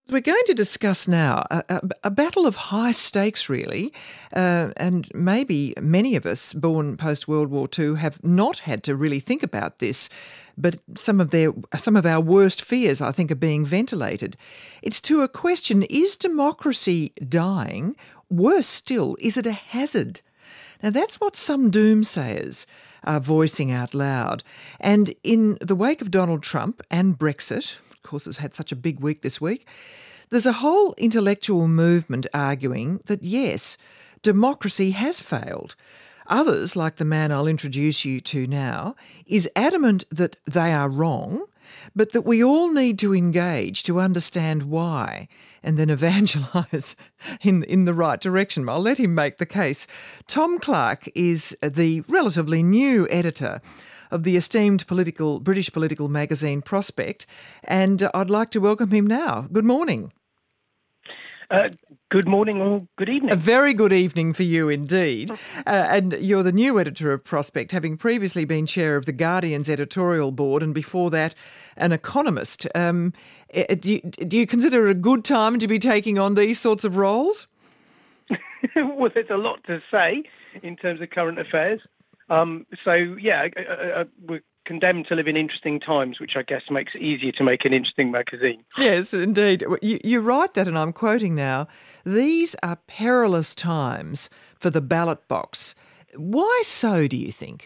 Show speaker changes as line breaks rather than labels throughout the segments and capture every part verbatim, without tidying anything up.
We're going to discuss now a, a, a battle of high stakes, really, uh, and maybe many of us born post-World War Two have not had to really think about this, but some of their some of our worst fears, I think, are being ventilated. It's to a question: is democracy dying? Worse still, is it a hazard? Now, that's what some doomsayers are voicing out loud. And in the wake of Donald Trump and Brexit, of course, it's had such a big week this week, there's a whole intellectual movement arguing that, yes, democracy has failed. Others, like the man I'll introduce you to now, is adamant that they are wrong, but that we all need to engage to understand why and then evangelise in, in the right direction. I'll let him make the case. Tom Clark is the relatively new editor of the esteemed political British political magazine Prospect, and I'd like to welcome him now. Good morning.
Uh, good morning or good evening.
A very good evening for you indeed. Uh, and you're the new editor of Prospect, having previously been chair of The Guardian's editorial board and before that an economist. Um, do, you, do you consider it a good time to be taking on these sorts of roles?
Well, there's a lot to say in terms of current affairs. Um, so, yeah, I, I, I, we're condemned to live in interesting times, which I guess makes it easier to make an interesting magazine.
Yes, indeed. You, you write that, and I'm quoting now, these are perilous times for the ballot box. Why so, do you think?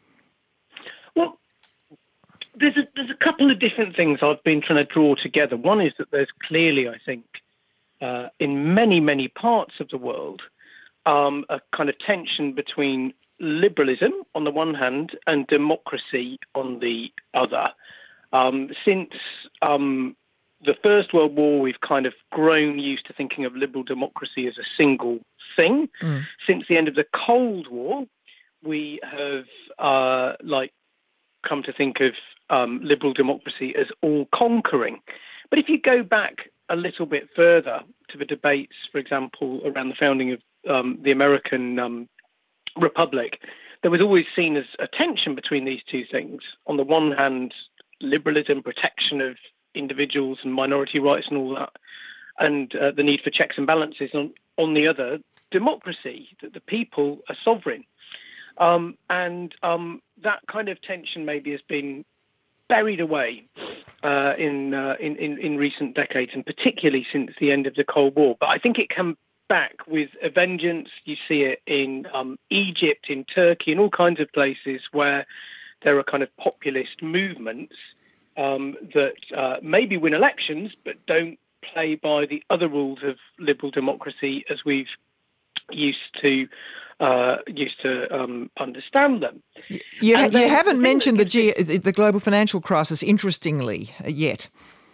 Well, there's a, there's a couple of different things I've been trying to draw together. One is that there's clearly, I think, uh, in many, many parts of the world, um, a kind of tension between liberalism on the one hand and democracy on the other. Um, since um, the First World War, we've kind of grown used to thinking of liberal democracy as a single thing. Mm. Since the end of the Cold War, we have uh, like come to think of um, liberal democracy as all-conquering. But if you go back a little bit further to the debates, for example, around the founding of um, the American um, Republic, there was always seen as a tension between these two things. On the one hand, liberalism, protection of individuals and minority rights and all that, and uh, the need for checks and balances. On, on the other, democracy, that the people are sovereign. Um, and um, that kind of tension maybe has been buried away uh, in, uh, in, in, in recent decades, and particularly since the end of the Cold War. But I think it can back with a vengeance. You see it in um, Egypt, in Turkey, in all kinds of places where there are kind of populist movements um, that uh, maybe win elections but don't play by the other rules of liberal democracy as we've used to uh, used to um, understand them.
You, you, you haven't the mentioned the, G- the global financial crisis, interestingly, uh, yet.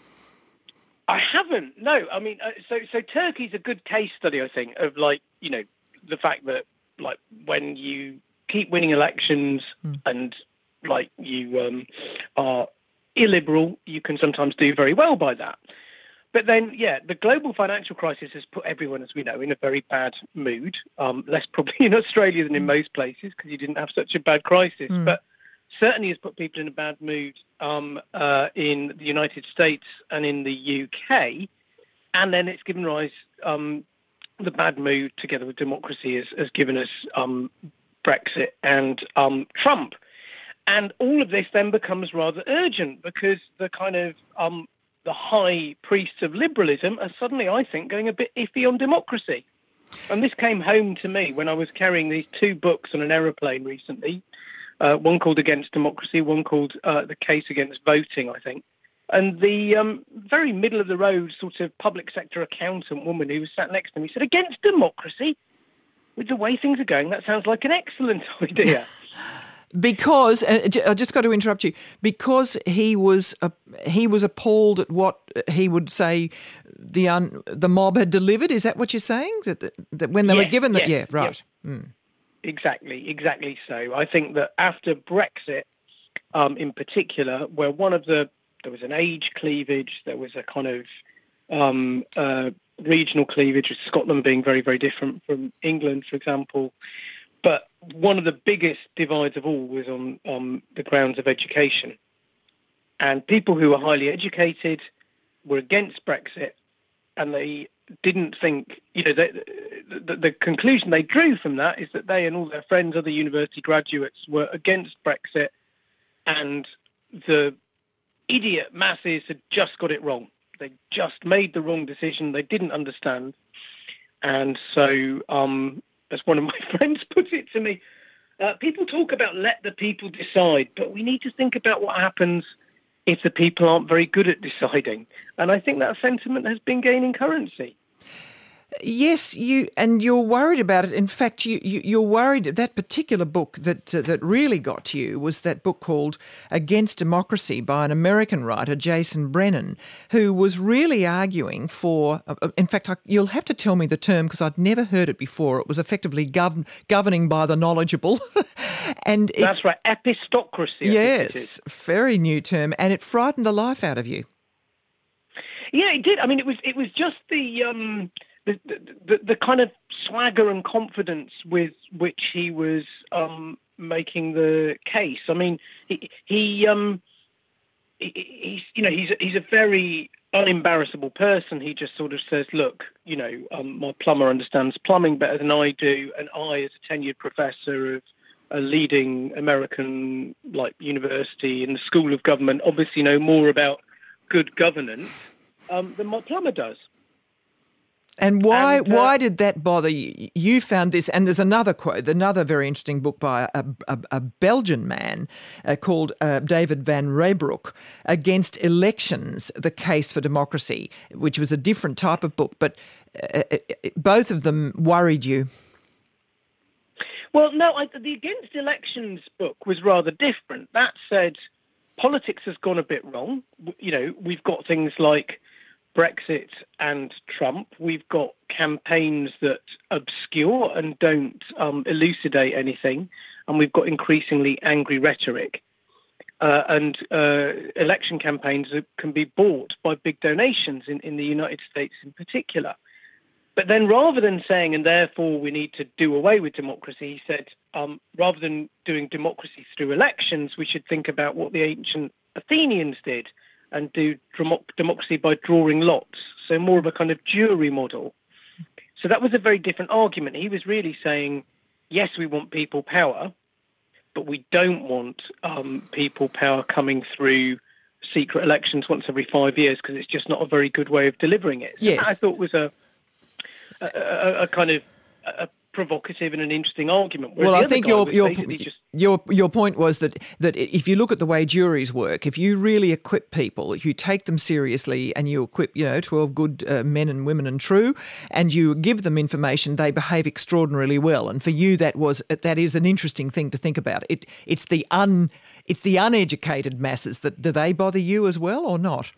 I haven't. No, I mean, uh, so so Turkey's a good case study, I think, of like, you know, the fact that like when you keep winning elections mm. and like you um, are illiberal, you can sometimes do very well by that. But then, yeah, the global financial crisis has put everyone, as we know, in a very bad mood. Um, less probably in Australia than in most places because you didn't have such a bad crisis, mm. but certainly has put people in a bad mood um, uh, in the United States and in the U K. And then it's given rise, um, the bad mood together with democracy has, has given us um, Brexit and um, Trump. And all of this then becomes rather urgent because the kind of um, the high priests of liberalism are suddenly, I think, going a bit iffy on democracy. And this came home to me when I was carrying these two books on an aeroplane recently. Uh, one called Against Democracy, one called uh, The Case Against Voting, I think. And the um, very middle of the road sort of public sector accountant woman who was sat next to me said, against democracy? With the way things are going, that sounds like an excellent idea.
Because, uh, I just got to interrupt you, because he was uh, he was appalled at what he would say the un, the mob had delivered. Is that what you're saying? That, that when they
yes,
were given that?
Yes,
yeah, right.
Yes.
Mm.
Exactly, exactly so. I think that after Brexit, um, in particular, where one of the, there was an age cleavage, there was a kind of um, uh, regional cleavage, with Scotland being very, very different from England, for example. But one of the biggest divides of all was on, on the grounds of education. And people who were highly educated were against Brexit, and they didn't think, you know, they, the, the conclusion they drew from that is that they and all their friends, other university graduates, were against Brexit, and the idiot masses had just got it wrong. They just made the wrong decision. They didn't understand. And so, um, as one of my friends puts it to me, uh, people talk about let the people decide, but we need to think about what happens if the people aren't very good at deciding. And I think that sentiment has been gaining currency.
Yes, you and you're worried about it. In fact, you, you you're worried. That particular book that uh, that really got to you was that book called Against Democracy by an American writer, Jason Brennan, who was really arguing for. Uh, in fact, I, you'll have to tell me the term because I'd never heard it before. It was effectively govern, governing by the knowledgeable, and it,
that's right, epistocracy. I
yes, very new term, and it frightened the life out of you.
Yeah, it did. I mean, it was it was just the. Um, The, the, the kind of swagger and confidence with which he was um, making the case. I mean, he, he, um, he he's you know he's he's a very unembarrassable person. He just sort of says, "Look, you know, um, my plumber understands plumbing better than I do, and I, as a tenured professor of a leading American like university in the School of Government, obviously know more about good governance um, than my plumber does."
And why
and, uh,
why did that bother you? You found this, and there's another quote, another very interesting book by a, a, a Belgian man uh, called uh, David van Reybrouck, Against Elections, The Case for Democracy, which was a different type of book, but uh, it, both of them worried you.
Well, no, I, the Against Elections book was rather different. That said, politics has gone a bit wrong. You know, we've got things like Brexit and Trump. We've got campaigns that obscure and don't um, elucidate anything, and we've got increasingly angry rhetoric. Uh, and uh, election campaigns can be bought by big donations in, in the United States in particular. But then rather than saying, and therefore we need to do away with democracy, he said, um, rather than doing democracy through elections, we should think about what the ancient Athenians did and do democracy by drawing lots, so more of a kind of jury model. So that was a very different argument. He was really saying, yes, we want people power, but we don't want um, people power coming through secret elections once every five years because it's just not a very good way of delivering it. So
yes.
that I thought was a, a, a, a kind of a provocative and an interesting argument.
Well, I think your your
just...
your your point was that that if you look at the way juries work, if you really equip people, if you take them seriously and you equip, you know, twelve good uh, men and women and true, and you give them information, they behave extraordinarily well. And for you, that was that is an interesting thing to think about. It it's the un it's the uneducated masses that do they bother you as well or not?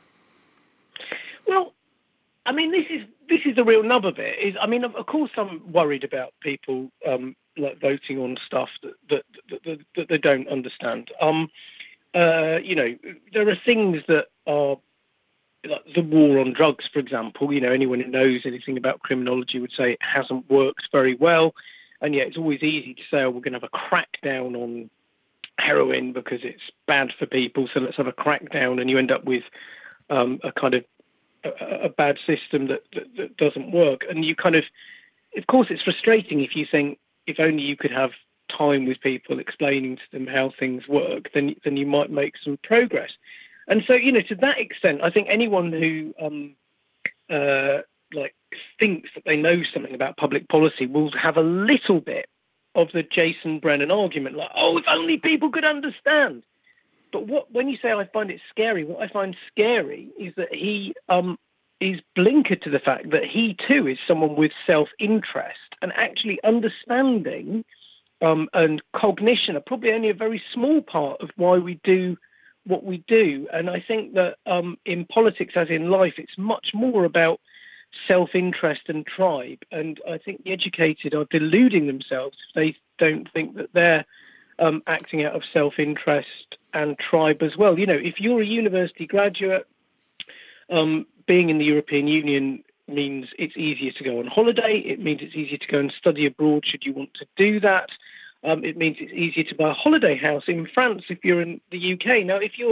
Well, I mean, this is. This is the real nub of it. Is I mean, of course, I'm worried about people um, like voting on stuff that that, that, that, that they don't understand. Um, uh, you know, there are things that are like the war on drugs, for example. You know, anyone who knows anything about criminology would say it hasn't worked very well, and yet it's always easy to say, "Oh, we're going to have a crackdown on heroin because it's bad for people, so let's have a crackdown," and you end up with um, a kind of A, a bad system that, that, that doesn't work. And you kind of, of course, it's frustrating if you think if only you could have time with people explaining to them how things work, then then you might make some progress. And so, you know, to that extent, I think anyone who um, uh, like thinks that they know something about public policy will have a little bit of the Jason Brennan argument, like, oh, if only people could understand. But what when you say I find it scary, what I find scary is that he um, is blinkered to the fact that he too is someone with self-interest, and actually understanding um, and cognition are probably only a very small part of why we do what we do. And I think that um, in politics, as in life, it's much more about self-interest and tribe. And I think the educated are deluding themselves if they don't think that they're um, acting out of self-interest and tribe as well. You know, if you're a university graduate, um, being in the European Union means it's easier to go on holiday. It means it's easier to go and study abroad should you want to do that. Um, it means it's easier to buy a holiday house in France if you're in the U K. Now, if you're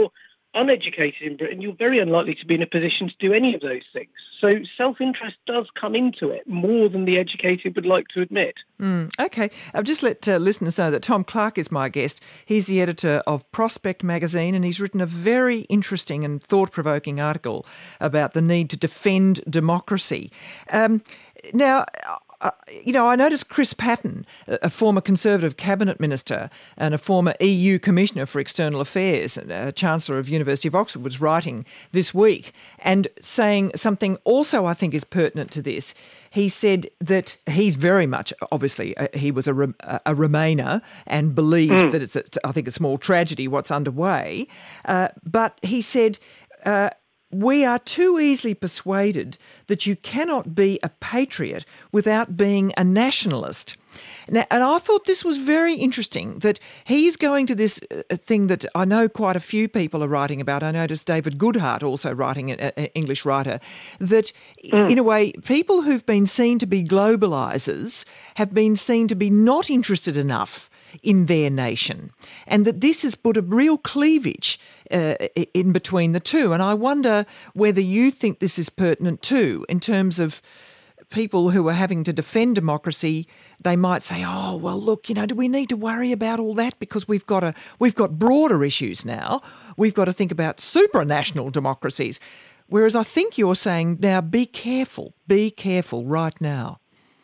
uneducated in Britain, you're very unlikely to be in a position to do any of those things. So self-interest does come into it more than the educated would like to admit.
Mm, okay. I've just let uh, listeners know that Tom Clark is my guest. He's the editor of Prospect magazine, and he's written a very interesting and thought-provoking article about the need to defend democracy. Um, now, Uh, you know, I noticed Chris Patten, a former Conservative cabinet minister and a former E U commissioner for external affairs, uh, Chancellor of University of Oxford, was writing this week and saying something also I think is pertinent to this. He said that he's very much, obviously, uh, he was a, a Remainer and believes mm. that it's, a, I think, a small tragedy what's underway. Uh, but he said, Uh, we are too easily persuaded that you cannot be a patriot without being a nationalist. Now, and I thought this was very interesting, that he's going to this uh, thing that I know quite a few people are writing about. I noticed David Goodhart also writing, an English writer, that mm. in a way, people who've been seen to be globalisers have been seen to be not interested enough in their nation, and that this has put a real cleavage uh, in between the two. And I wonder whether you think this is pertinent too, in terms of people who are having to defend democracy. They might say, oh, well, look, you know, do we need to worry about all that? Because we've got a, we've got broader issues now. We've got to think about supranational democracies. Whereas I think you're saying, now, be careful, be careful right now.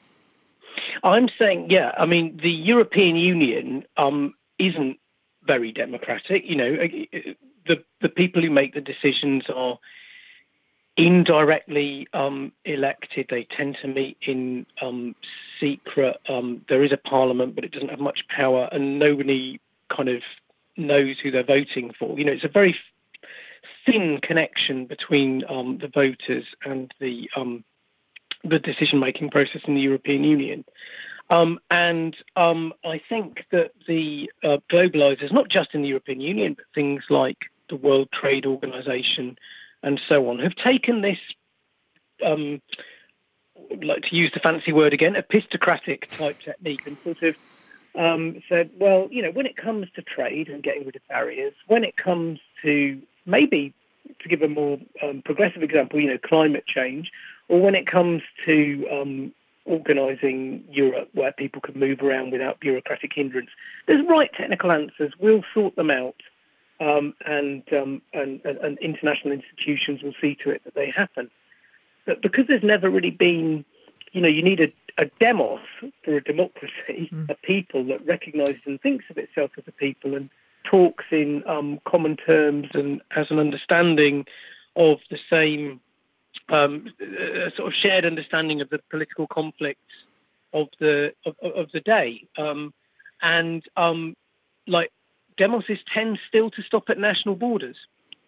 I'm saying, yeah, I mean, the European Union um, isn't very democratic. You know, the the people who make the decisions are indirectly um, elected. They tend to meet in um, secret. Um, there is a parliament, but it doesn't have much power, and nobody kind of knows who they're voting for. You know, it's a very thin connection between um, the voters and the um, the decision-making process in the European Union. Um, and um, I think that the uh, globalisers, not just in the European Union, but things like the World Trade Organization and so on, have taken this, um, I'd like to use the fancy word again, epistocratic type technique, and sort of um, said, well, you know, when it comes to trade and getting rid of barriers, when it comes to maybe, to give a more um, progressive example, you know, climate change, or when it comes to um, organising Europe where people can move around without bureaucratic hindrance, there's right technical answers. We'll sort them out, um, and, um, and, and and international institutions will see to it that they happen. But because there's never really been, you know, you need a, a demos for a democracy, mm. a people that recognises and thinks of itself as a people and talks in um, common terms and has an understanding of the same Um, a sort of shared understanding of the political conflicts of the of, of the day, um, and um, like demos tend still to stop at national borders.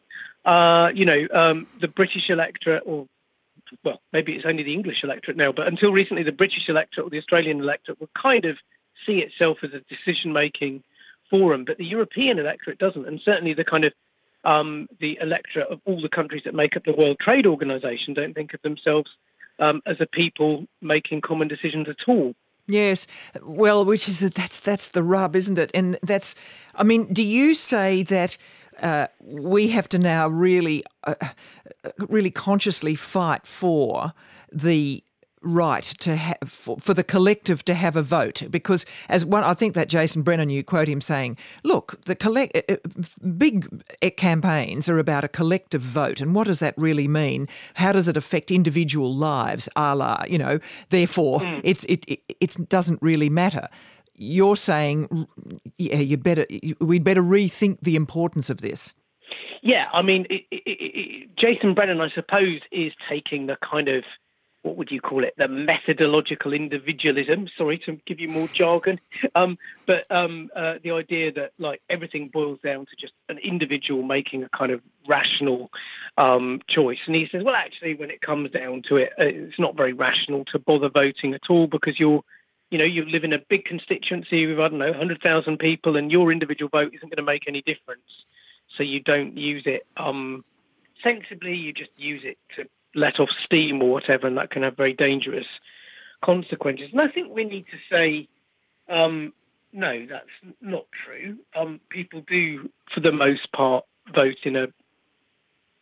Uh, you know, um, the British electorate, or well, maybe it's only the English electorate now, but until recently, the British electorate or the Australian electorate would kind of see itself as a decision-making forum, but the European electorate doesn't, and certainly the kind of Um, the electorate of all the countries that make up the World Trade Organization don't think of themselves um, as a people making common decisions at all.
Yes, well, which is that's that's the rub, isn't it? And that's, I mean, do you say that uh, we have to now really, uh, really consciously fight for the right to have for, for the collective to have a vote? Because as one, I think that Jason Brennan, you quote him saying, look, the collect uh, big campaigns are about a collective vote, and what does that really mean? How does it affect individual lives? A la, you know, therefore mm. it's it, it it doesn't really matter. You're saying, yeah, you better we'd better rethink the importance of this.
Yeah, I mean, it, it, it, Jason Brennan, I suppose, is taking the kind of, what would you call it, the methodological individualism, sorry to give you more jargon, um, but um, uh, the idea that like everything boils down to just an individual making a kind of rational um, choice. And he says, well, actually, when it comes down to it, it's not very rational to bother voting at all, because you're, you know, you live in a big constituency with, I don't know, one hundred thousand people, and your individual vote isn't going to make any difference. So you don't use it um, sensibly, you just use it to let off steam or whatever, and that can have very dangerous consequences. And I think we need to say, um, no, that's not true. Um, people do, for the most part, vote in a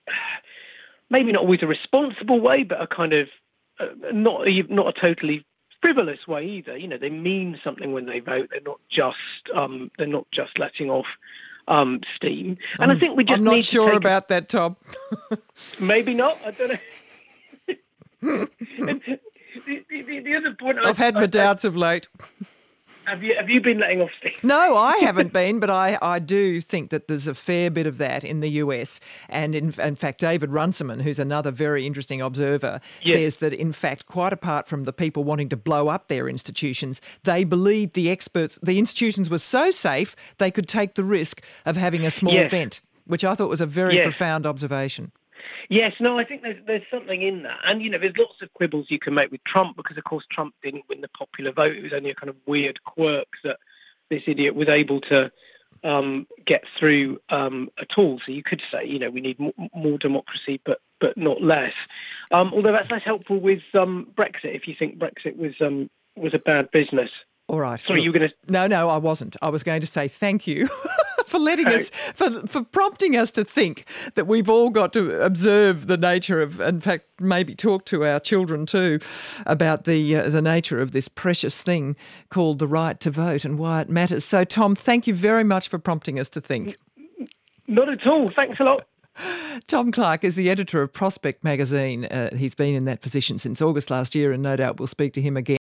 maybe not always a responsible way, but a kind of uh, not a, not a totally frivolous way either. You know, they mean something when they vote. They're not just um, they're not just letting off um, steam. And
I'm,
I think we just
I'm not
need
sure
to take
about that, Tom.
maybe not. I don't know. the, the, the other point
I've
I,
had my
I,
doubts of late.
Have you have you been letting off steam?
No, I haven't been, but I, I do think that there's a fair bit of that in the U S. And in, in fact, David Runciman, who's another very interesting observer,
Yeah.
says that, in fact, quite apart from the people wanting to blow up their institutions, they believed the experts, the institutions were so safe they could take the risk of having a small
Yes.
vent, which I thought was a very
Yes.
profound observation.
Yes, no, I think there's there's something in that. And, you know, there's lots of quibbles you can make with Trump because, of course, Trump didn't win the popular vote. It was only a kind of weird quirk that this idiot was able to um, get through um, at all. So you could say, you know, we need more, more democracy, but but not less. Um, although that's less helpful with um, Brexit, if you think Brexit was um, was a bad business.
All right.
Sorry,
Look,
you were going to...
No, no, I wasn't. I was going to say thank you for letting us, for for prompting us to think that we've all got to observe the nature of, in fact, maybe talk to our children too about the uh, the nature of this precious thing called the right to vote and why it matters. So, Tom, thank you very much for prompting us to think.
Not at all. Thanks a lot.
Tom Clark is the editor of Prospect magazine. Uh, he's been in that position since August last year, and no doubt we'll speak to him again.